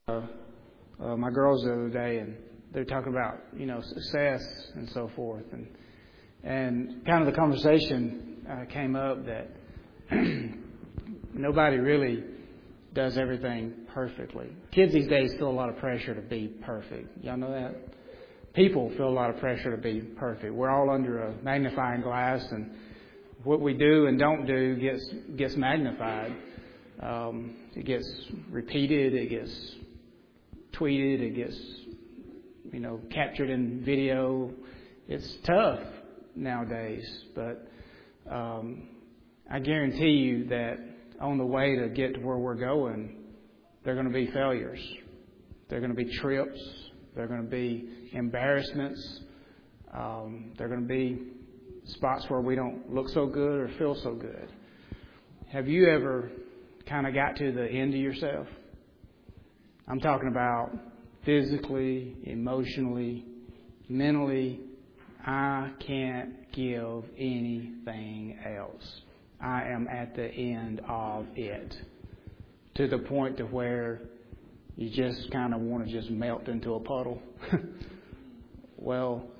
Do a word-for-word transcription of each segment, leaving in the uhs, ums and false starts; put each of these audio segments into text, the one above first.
Uh, uh, my girls the other day, and they're talking about, you know, success and so forth, and and kind of the conversation uh, came up that nobody really does everything perfectly. Kids these days feel a lot of pressure to be perfect. Y'all know that? People feel a lot of pressure to be perfect. We're all under a magnifying glass, and what we do and don't do gets gets magnified. Um, it gets repeated. It gets tweeted. It gets, you know, captured in video. It's tough nowadays, but um, I guarantee you that on the way to get to where we're going, there are going to be failures. There are going to be trips. There are going to be embarrassments. Um, there are going to be spots where we don't look so good or feel so good. Have you ever kind of got to the end of yourself? I'm talking about physically, emotionally, mentally. I can't give anything else. I am at the end of it, to the point to where you just kind of want to just melt into a puddle. Well,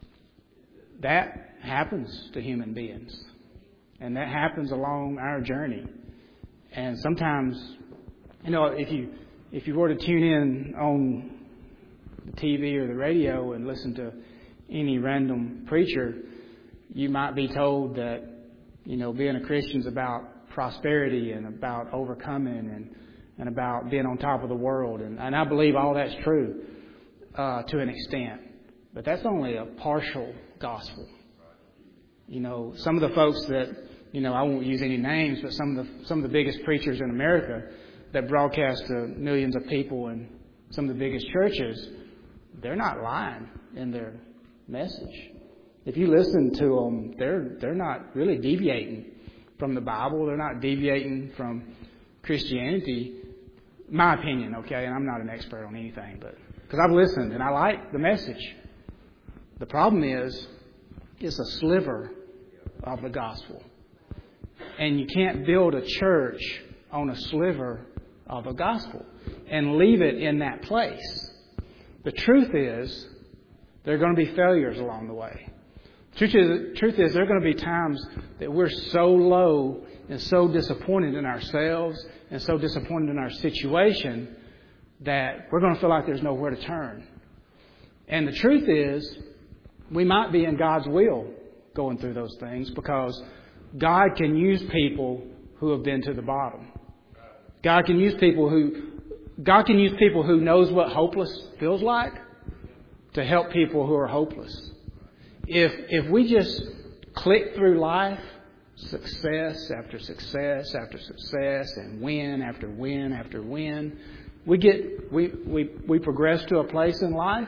that happens to human beings, and that happens along our journey. And sometimes, you know, if you if you were to tune in on the T V or the radio and listen to any random preacher, you might be told that, you know, being a Christian is about prosperity and about overcoming and, and about being on top of the world. And, and I believe all that's true uh, to an extent. But that's only a partial gospel. You know, some of the folks that, you know, I won't use any names, but some of the some of the biggest preachers in America that broadcast to millions of people in some of the biggest churches, they're not lying in their message. If you listen to them, they're they're not really deviating from the Bible. They're not deviating from Christianity. My opinion, okay, and I'm not an expert on anything, but because I've listened and I like the message. The problem is, it's a sliver of the gospel, and you can't build a church on a sliver of the gospel and leave it in that place. The truth is, there are going to be failures along the way. Truth is, truth is, there are going to be times that we're so low and so disappointed in ourselves and so disappointed in our situation that we're going to feel like there's nowhere to turn. And the truth is, we might be in God's will going through those things, because God can use people who have been to the bottom. God can use people who God can use people who knows what hopeless feels like to help people who are hopeless. If if we just click through life, success after success after success, and win after win after win, we get we we, we progress to a place in life.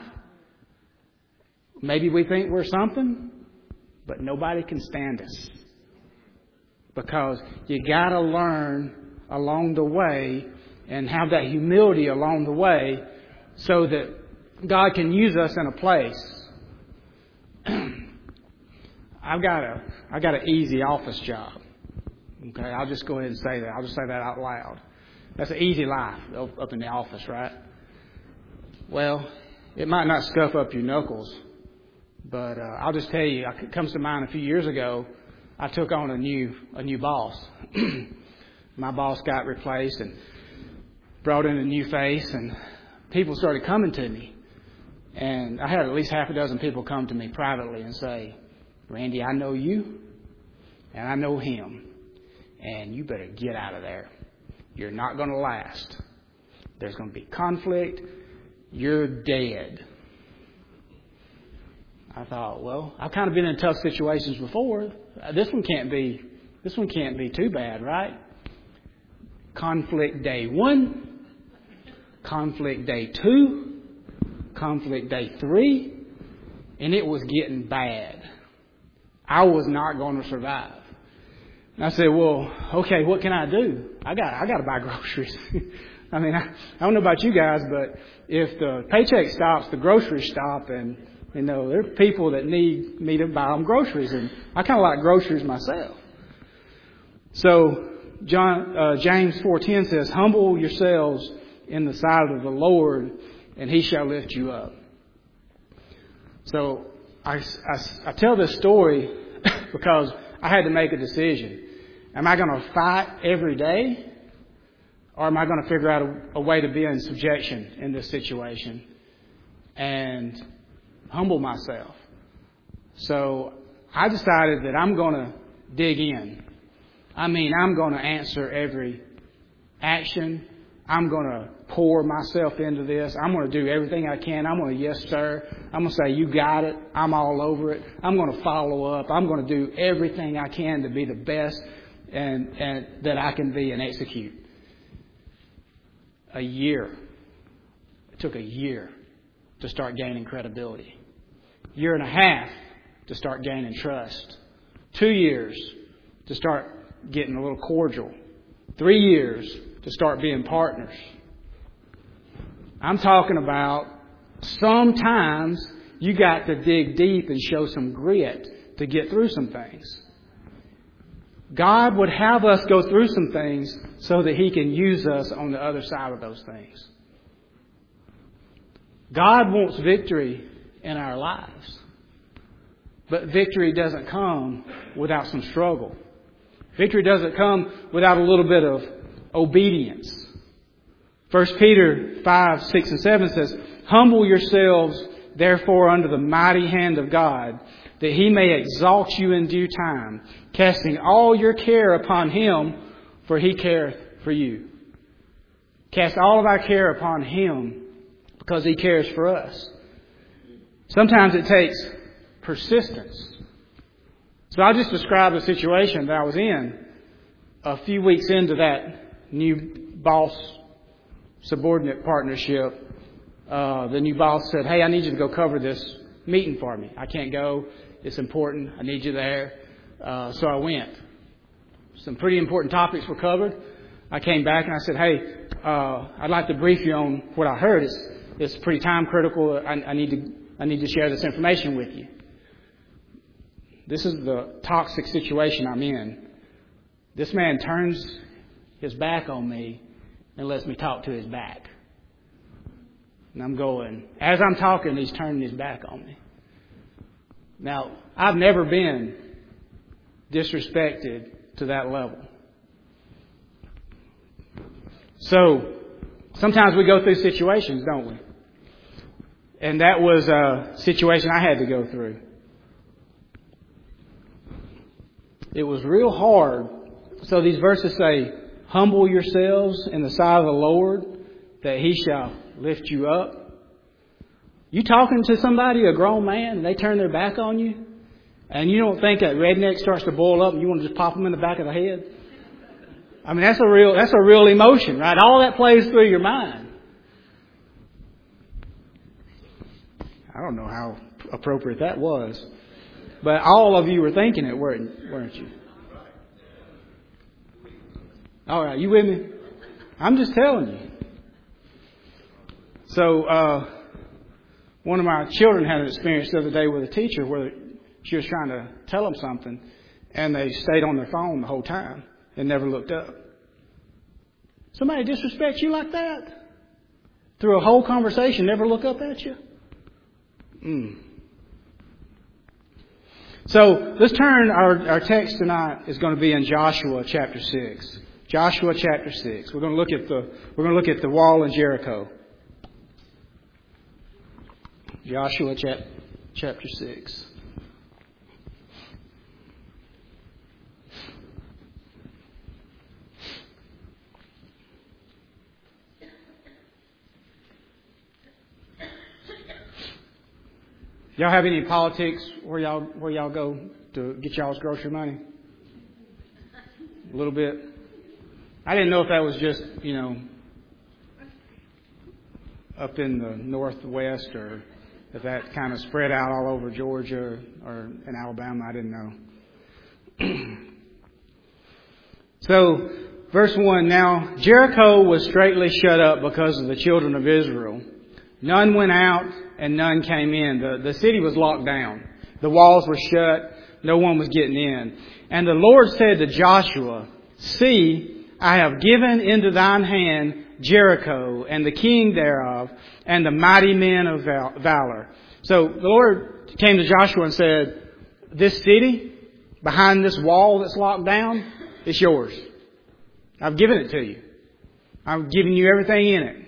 Maybe we think we're something, but nobody can stand us. Because you gotta learn along the way and have that humility along the way so that God can use us in a place. I've got a I got an easy office job. Okay, I'll just go ahead and say that. I'll just say that out loud. That's an easy life up in the office, right? Well, it might not scuff up your knuckles, but uh, I'll just tell you, it comes to mind a few years ago, I took on a new a new boss. My boss got replaced and brought in a new face, and people started coming to me. And I had at least half a dozen people come to me privately and say, "Randy, I know you, and I know him, and you better get out of there. You're not going to last. There's going to be conflict. You're dead." I thought, well, I've kind of been in tough situations before. This one can't be, this one can't be too bad, right? Conflict day one, conflict day two, conflict day three, and it was getting bad. I was not going to survive. And I said, well, okay, what can I do? I got, I got to buy groceries. I mean, I, I don't know about you guys, but if the paycheck stops, the groceries stop, and you know, there are people that need me to buy them groceries, and I kind of like groceries myself. So John, uh, James four ten says, "Humble yourselves in the sight of the Lord, and He shall lift you up. So I, I, I tell this story because I had to make a decision. Am I going to fight every day? Or am I going to figure out a, a way to be in subjection in this situation and humble myself? So I decided that I'm going to dig in. I mean, I'm going to answer every action. I'm going to pour myself into this. I'm going to do everything I can. I'm going to, yes, sir. I'm going to say, you got it. I'm all over it. I'm going to follow up. I'm going to do everything I can to be the best and, and that I can be and execute. A year. It took a year to start gaining credibility. Year and a half to start gaining trust. Two years to start getting a little cordial. Three years to start being partners. I'm talking about sometimes you got to dig deep and show some grit to get through some things. God would have us go through some things so that He can use us on the other side of those things. God wants victory in our lives. But victory doesn't come without some struggle. Victory doesn't come without a little bit of obedience. First Peter five, six, and seven says, humble yourselves, therefore, under the mighty hand of God, that He may exalt you in due time, casting all your care upon Him, for He careth for you. Cast all of our care upon Him, because He cares for us. Sometimes it takes persistence. So I'll just describe the situation that I was in a few weeks into that new boss-subordinate partnership. Uh, the new boss said, hey, I need you to go cover this meeting for me. I can't go. It's important. I need you there. Uh, so I went. Some pretty important topics were covered. I came back and I said, hey, uh, I'd like to brief you on what I heard. It's, it's pretty time critical. I, I need to, I need to share this information with you. This is the toxic situation I'm in. This man turns his back on me and lets me talk to his back. And I'm going, as I'm talking, he's turning his back on me. Now, I've never been disrespected to that level. So, sometimes we go through situations, don't we? And that was a situation I had to go through. It was real hard. So these verses say, humble yourselves in the sight of the Lord, that He shall lift you up. You talking to somebody, a grown man, and they turn their back on you, and you don't think that redneck starts to boil up and you want to just pop them in the back of the head? I mean, that's a real, that's a real emotion, right? All that plays through your mind. I don't know how appropriate that was. But all of you were thinking it, weren't, weren't you? All right, you with me? I'm just telling you. So, uh, one of my children had an experience the other day with a teacher where she was trying to tell them something, and they stayed on their phone the whole time and never looked up. Somebody disrespect you like that? Through a whole conversation, never look up at you? Mm. So let's turn, our, our text tonight is going to be in Joshua chapter six. Joshua chapter six. We're going to look at the, we're going to look at the wall in Jericho. Joshua chap, chapter six. Y'all have any politics where y'all where y'all go to get y'all's grocery money? A little bit. I didn't know if that was just, you know, up in the northwest, or if that kind of spread out all over Georgia or in Alabama. I didn't know. So, verse one, now Jericho was straitly shut up because of the children of Israel. None went out and none came in. The, the city was locked down. The walls were shut. No one was getting in. And the Lord said to Joshua, see, I have given into thine hand Jericho and the king thereof and the mighty men of val- valor. So the Lord came to Joshua and said, this city behind this wall that's locked down, it's yours. I've given it to you. I've given you everything in it.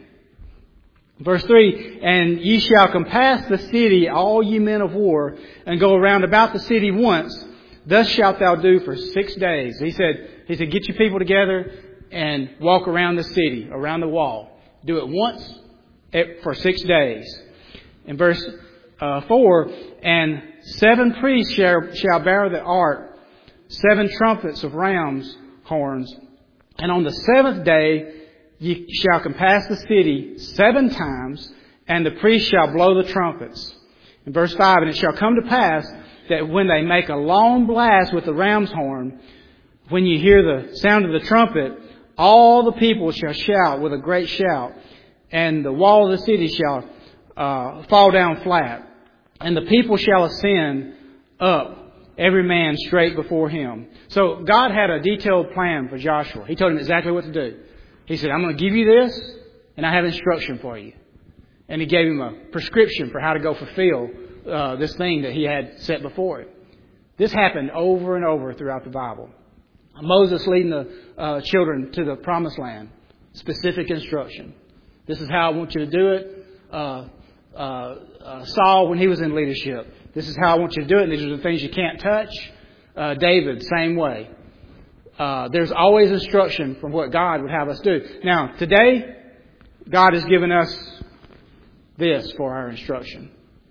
Verse three, and ye shall compass the city, all ye men of war, and go around about the city once. Thus shalt thou do for six days. He said, he said, get your people together and walk around the city, around the wall. Do it once for six days. In verse uh, four, and seven priests shall, shall bear the ark, seven trumpets of ram's horns. And on the seventh day ye shall compass the city seven times, and the priests shall blow the trumpets. In verse five, and it shall come to pass that when they make a long blast with the ram's horn, when you hear the sound of the trumpet, all the people shall shout with a great shout, and the wall of the city shall uh, fall down flat, and the people shall ascend up, every man straight before him. So God had a detailed plan for Joshua. He told him exactly what to do. He said, I'm going to give you this, and I have instruction for you. And He gave him a prescription for how to go fulfill uh, this thing that He had set before him. This happened over and over throughout the Bible. Moses leading the uh, children to the promised land. Specific instruction. This is how I want you to do it. Uh, uh, uh, Saul, when he was in leadership. This is how I want you to do it. And these are the things you can't touch. Uh, David, same way. Uh, there's always instruction from what God would have us do. Now, today, God has given us this for our instruction.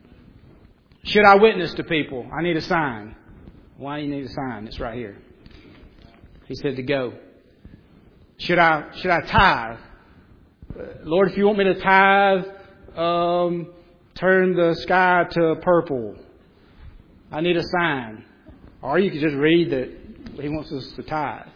Should I witness to people? I need a sign. Why do you need a sign? It's right here. He said to go. Should I should I tithe? Lord, if you want me to tithe, um, turn the sky to purple. I need a sign. Or you could just read that He wants us to tithe.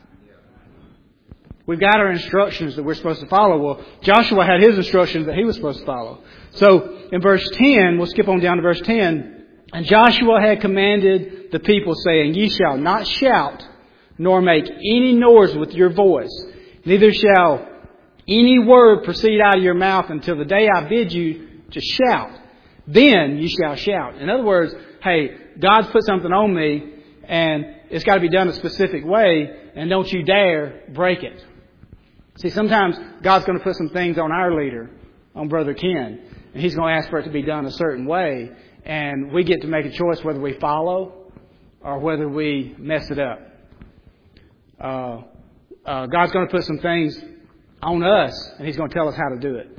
We've got our instructions that we're supposed to follow. Well, Joshua had his instructions that he was supposed to follow. So in verse ten, we'll skip on down to verse ten. And Joshua had commanded the people, saying, ye shall not shout, nor make any noise with your voice. Neither shall any word proceed out of your mouth until the day I bid you to shout. Then you shall shout. In other words, hey, God's put something on me, and it's got to be done a specific way, and don't you dare break it. See, sometimes God's going to put some things on our leader, on Brother Ken, and He's going to ask for it to be done a certain way, and we get to make a choice whether we follow or whether we mess it up. Uh, uh, God's going to put some things on us, and He's going to tell us how to do it.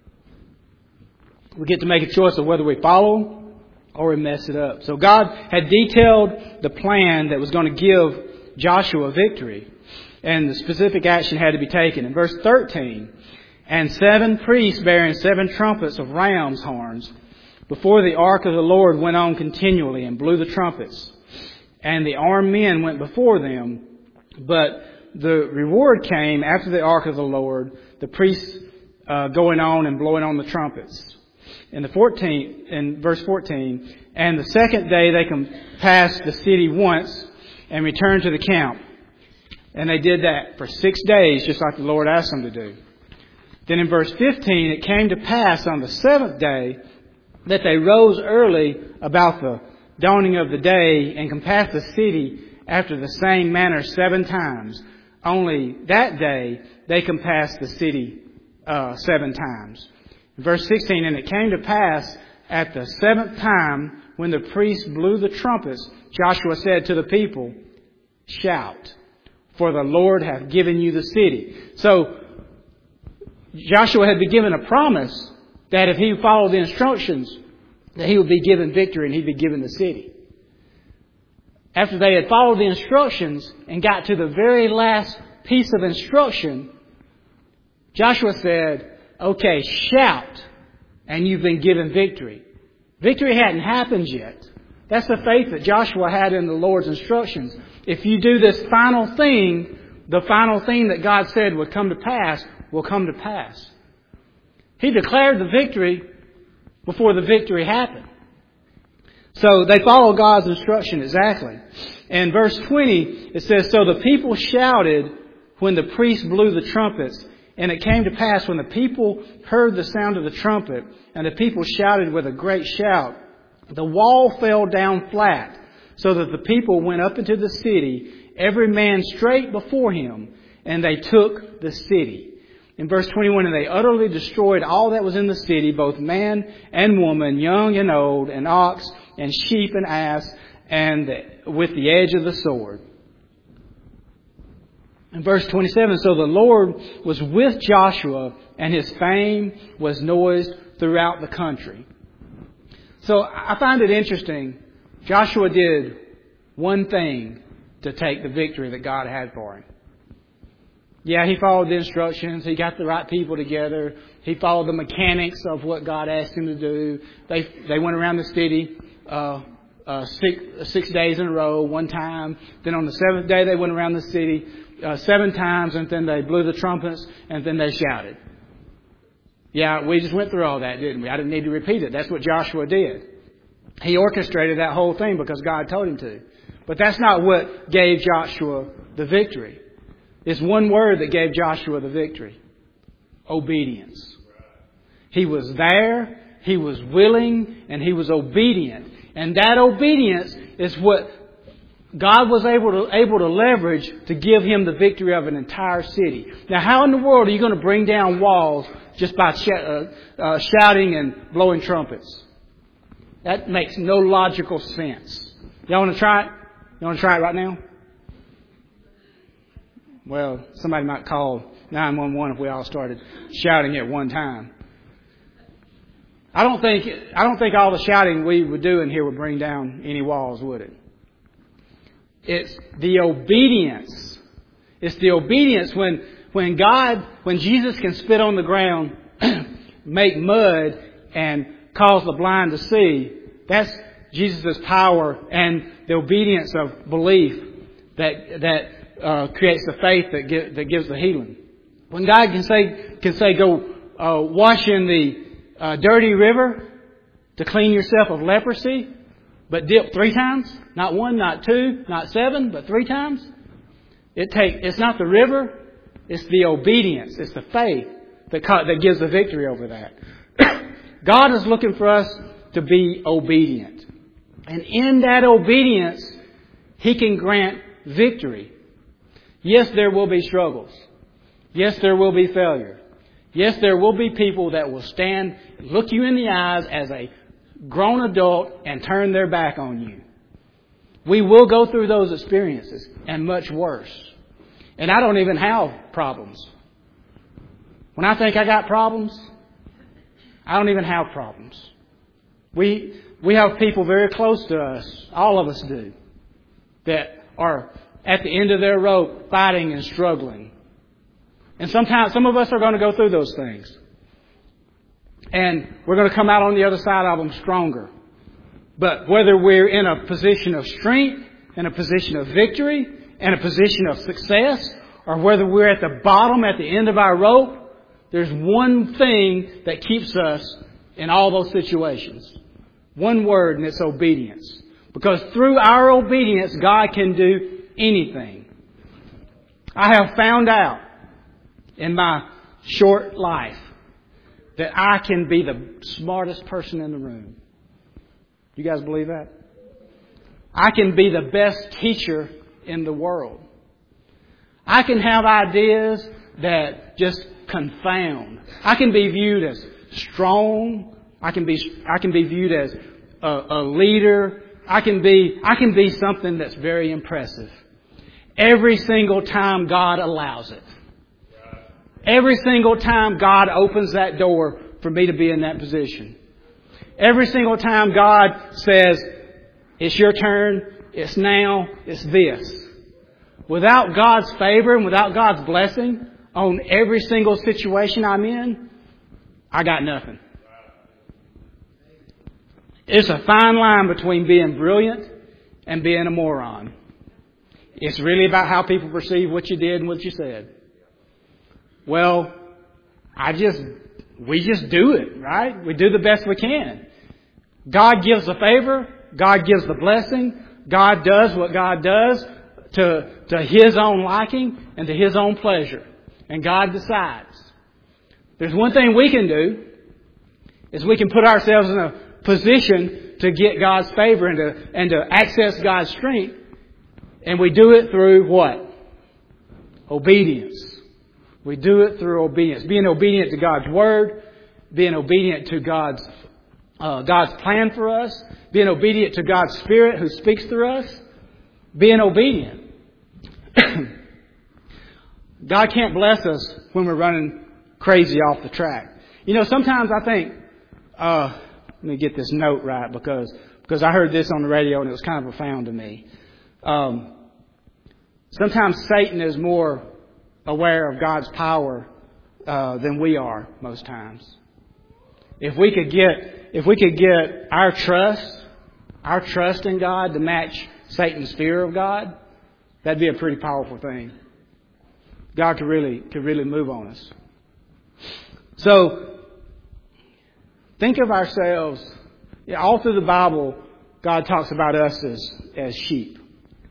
We get to make a choice of whether we follow or we mess it up. So God had detailed the plan that was going to give Joshua victory. And the specific action had to be taken. In verse thirteen, and seven priests bearing seven trumpets of ram's horns before the ark of the Lord went on continually and blew the trumpets. And the armed men went before them. But the reward came after the ark of the Lord, the priests uh, going on and blowing on the trumpets. In the fourteenth, in verse fourteen, and the second day they compassed the city once and returned to the camp. And they did that for six days, just like the Lord asked them to do. Then in verse fifteen, it came to pass on the seventh day that they rose early about the dawning of the day and compassed the city after the same manner seven times. Only that day they compassed the city uh, seven times. Verse sixteen, and it came to pass at the seventh time when the priests blew the trumpets, Joshua said to the people, shout, for the Lord hath given you the city. So Joshua had been given a promise that if he followed the instructions, that he would be given victory and he'd be given the city. After they had followed the instructions and got to the very last piece of instruction, Joshua said, okay, shout, and you've been given victory. Victory hadn't happened yet. That's the faith that Joshua had in the Lord's instructions. If you do this final thing, the final thing that God said would come to pass will come to pass. He declared the victory before the victory happened. So they follow God's instruction exactly. In verse twenty, it says, so the people shouted when the priest blew the trumpets, And it came to pass when the people heard the sound of the trumpet, and the people shouted with a great shout, the wall fell down flat, so that the people went up into the city, every man straight before him, and they took the city. In verse twenty-one, and they utterly destroyed all that was in the city, both man and woman, young and old, and ox, and sheep and ass, and with the edge of the sword. In verse twenty-seven, so the Lord was with Joshua, and his fame was noised throughout the country. So I find it interesting. Joshua did one thing to take the victory that God had for him. Yeah, he followed the instructions. He got the right people together. He followed the mechanics of what God asked him to do. They they went around the city uh, uh, six, six days in a row, one time. Then on the seventh day, they went around the city uh, seven times, and then they blew the trumpets, and then they shouted. Yeah, we just went through all that, didn't we? I didn't need to repeat it. That's what Joshua did. He orchestrated that whole thing because God told him to. But that's not what gave Joshua the victory. It's one word that gave Joshua the victory. Obedience. He was there, he was willing, and he was obedient. And that obedience is what God was able to able to leverage to give him the victory of an entire city. Now, how in the world are you going to bring down walls just by sh- uh, uh, shouting and blowing trumpets? That makes no logical sense. Y'all want to try it? You want to try it right now? Well, somebody might call nine one one if we all started shouting at one time. I don't think I don't think all the shouting we would do in here would bring down any walls, would it? It's the obedience. It's the obedience when when God, when Jesus can spit on the ground, make mud, and cause the blind to see. That's Jesus' power and the obedience of belief that that uh, creates the faith that give, that gives the healing. When God can say can say go uh, wash in the uh, dirty river to clean yourself of leprosy, but dip three times, not one, not two, not seven, but three times. It take it's not the river, it's the obedience, it's the faith that that gives the victory over that. God is looking for us to be obedient. And in that obedience, He can grant victory. Yes, there will be struggles. Yes, there will be failure. Yes, there will be people that will stand, look you in the eyes as a grown adult and turn their back on you. We will go through those experiences and much worse. And I don't even have problems. When I think I got problems, I don't even have problems. We we have people very close to us, all of us do, that are at the end of their rope fighting and struggling. And sometimes some of us are going to go through those things. And we're going to come out on the other side of them stronger. But whether we're in a position of strength, in a position of victory, in a position of success, or whether we're at the bottom, at the end of our rope, there's one thing that keeps us in all those situations. One word, and it's obedience. Because through our obedience, God can do anything. I have found out in my short life that I can be the smartest person in the room. You guys believe that? I can be the best teacher in the world. I can have ideas that just confound. I can be viewed as strong. I can be I can be viewed as a, a leader. I can be I can be something that's very impressive. Every single time God allows it. Every single time God opens that door for me to be in that position. Every single time God says, it's your turn, it's now, it's this. Without God's favor and without God's blessing on every single situation I'm in, I got nothing. It's a fine line between being brilliant and being a moron. It's really about how people perceive what you did and what you said. Well, I just, we just do it, right? We do the best we can. God gives the favor. God gives the blessing. God does what God does to, to His own liking and to His own pleasure. And God decides. There's one thing we can do, is we can put ourselves in a position to get God's favor and to, and to access God's strength. And we do it through what? Obedience. We do it through obedience. Being obedient to God's Word. Being obedient to God's, uh, God's plan for us. Being obedient to God's Spirit who speaks through us. Being obedient. God can't bless us when we're running crazy off the track. You know, sometimes I think, uh, let me get this note right because, because I heard this on the radio and it was kind of profound to me. Um, sometimes Satan is more aware of God's power, uh, than we are most times. If we could get, if we could get our trust, our trust in God to match Satan's fear of God, that'd be a pretty powerful thing. God could really, could really move on us. So, think of ourselves, yeah, all through the Bible, God talks about us as, as sheep.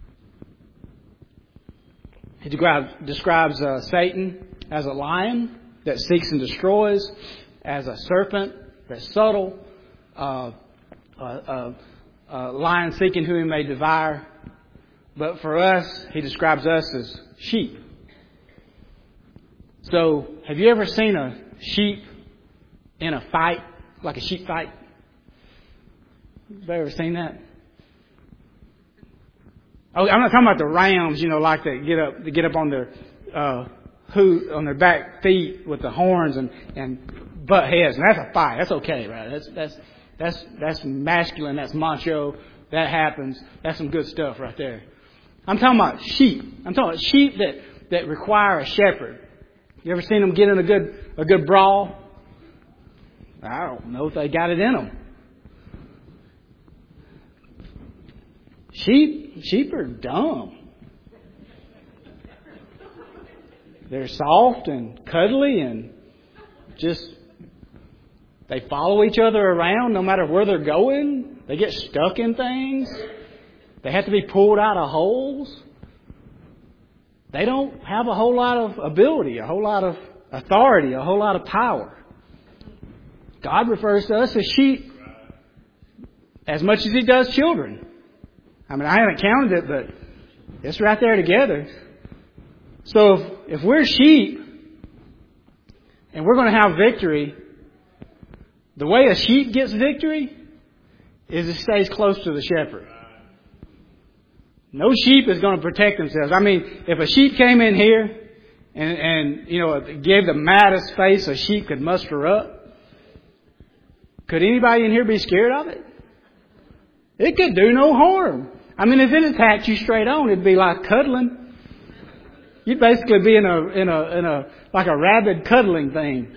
He describes uh, Satan as a lion that seeks and destroys, as a serpent that's subtle, uh, a, a, a lion seeking who he may devour. But for us, he describes us as sheep. So, have you ever seen a sheep in a fight, like a sheep fight? Have you ever seen that? Oh, I'm not talking about the rams, you know, like that get up, to get up on their, uh, who, on their back feet with the horns and, and butt heads. And that's a fight. That's okay, right? That's, that's, that's, that's masculine. That's macho. That happens. That's some good stuff right there. I'm talking about sheep. I'm talking about sheep that, that require a shepherd. You ever seen them get in a good, a good brawl? I don't know if they got it in them. Sheep, sheep are dumb. They're soft and cuddly and just, they follow each other around no matter where they're going. They get stuck in things. They have to be pulled out of holes. They don't have a whole lot of ability, a whole lot of authority, a whole lot of power. God refers to us as sheep as much as He does children. I mean, I haven't counted it, but it's right there together. So if, if we're sheep and we're going to have victory, the way a sheep gets victory is it stays close to the shepherd. No sheep is going to protect themselves. I mean, if a sheep came in here and, and you know, gave the maddest face a sheep could muster up, could anybody in here be scared of it? It could do no harm. I mean, if it attacked you straight on, it'd be like cuddling. You'd basically be in a, in a, in a, like a rabid cuddling thing.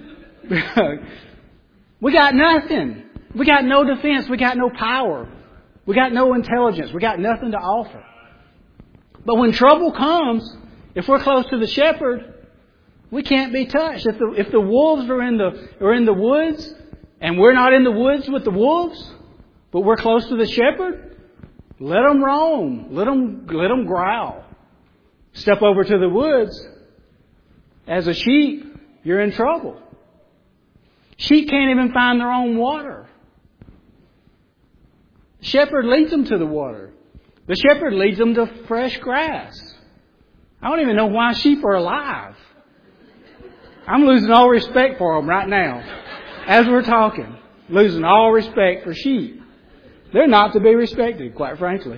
We got nothing. We got no defense. We got no power. We got no intelligence. We got nothing to offer. But when trouble comes, if we're close to the shepherd, we can't be touched. If the, if the wolves are in the, are in the woods and we're not in the woods with the wolves, but we're close to the shepherd, let them roam. Let them, let them growl. Step over to the woods. As a sheep, you're in trouble. Sheep can't even find their own water. The shepherd leads them to the water. The shepherd leads them to fresh grass. I don't even know why sheep are alive. I'm losing all respect for them right now. As we're talking. Losing all respect for sheep. They're not to be respected, quite frankly.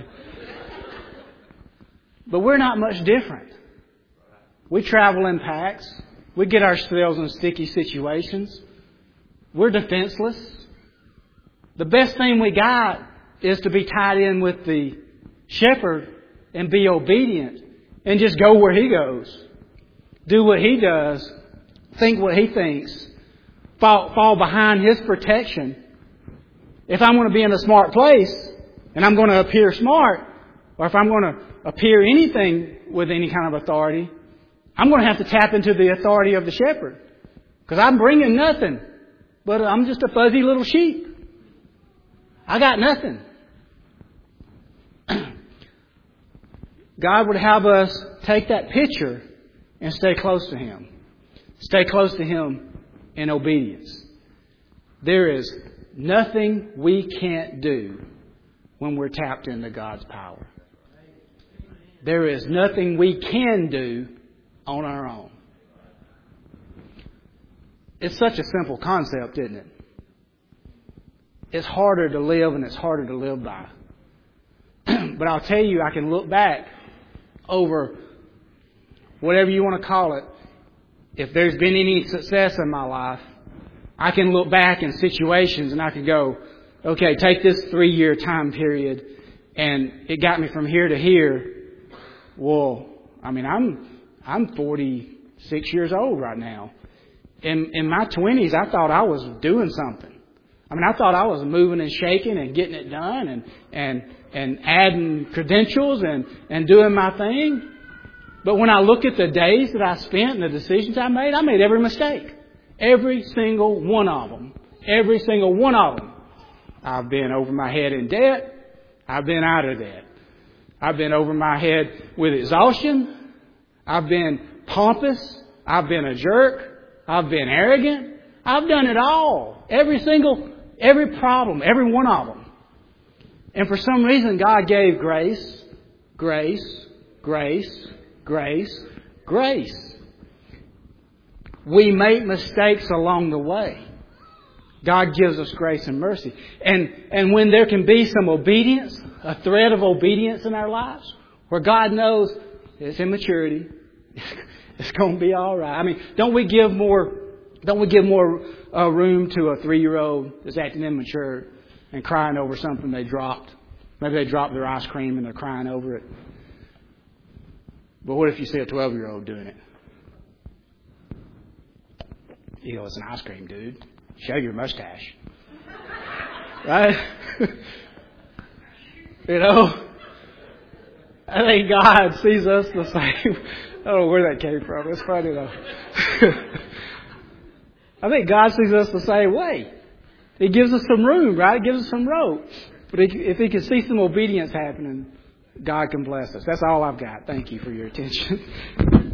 But we're not much different. We travel in packs. We get ourselves in sticky situations. We're defenseless. The best thing we got is to be tied in with the shepherd and be obedient and just go where He goes. Do what He does. Think what He thinks. Fall, fall behind His protection. If I'm going to be in a smart place and I'm going to appear smart, or if I'm going to appear anything with any kind of authority, I'm going to have to tap into the authority of the shepherd. Because I'm bringing nothing. But I'm just a fuzzy little sheep. I got nothing. God would have us take that picture and stay close to Him. Stay close to Him in obedience. There is nothing we can't do when we're tapped into God's power. There is nothing we can do on our own. It's such a simple concept, isn't it? It's harder to live and it's harder to live by. But I'll tell you, I can look back over whatever you want to call it. If there's been any success in my life, I can look back in situations and I can go, okay, take this three-year time period and it got me from here to here. Well, I mean, I'm I'm forty-six years old right now. In in my twenties, I thought I was doing something. I mean, I thought I was moving and shaking and getting it done and and and adding credentials and, and doing my thing. But when I look at the days that I spent and the decisions I made, I made every mistake. Every single one of them. Every single one of them. I've been over my head in debt. I've been out of debt. I've been over my head with exhaustion. I've been pompous. I've been a jerk. I've been arrogant. I've done it all. Every single, every problem, every one of them. And for some reason, God gave grace, grace, grace, grace, grace. We make mistakes along the way. God gives us grace and mercy. And, and when there can be some obedience, a thread of obedience in our lives, where God knows it's immaturity, it's going to be all right. I mean, don't we give more, don't we give more uh, room to a three-year-old that's acting immature and crying over something they dropped? Maybe they dropped their ice cream and they're crying over it. But what if you see a twelve-year-old doing it? You go, it's an ice cream, dude. Show your mustache. Right? You know? I think God sees us the same. I don't know where that came from. It's funny though. I think God sees us the same way. He gives us some room, right? He gives us some rope. But if He can see some obedience happening, God can bless us. That's all I've got. Thank you for your attention.